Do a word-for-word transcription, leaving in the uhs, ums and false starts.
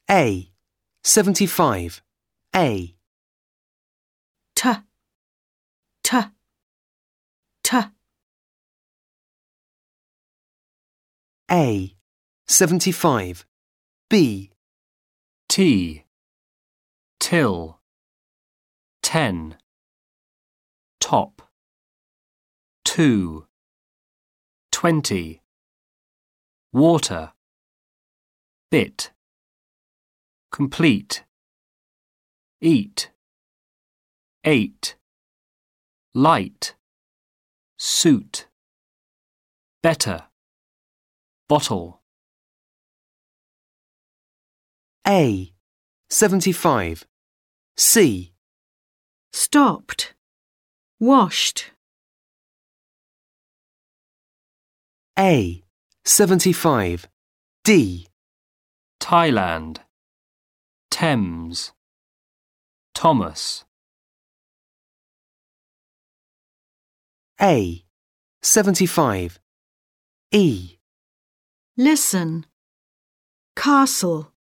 A. seventy-five. A. T, T, T. A. seventy-five. B. T, till, ten, top, two, twenty, water, bit, complete, eat, eight, light, suit, better, bottle. A. seventy-five. C. Stopped, washed. A. seventy-five. D. Thailand, Thames, Thomas. A. seventy-five. E. Listen, castle.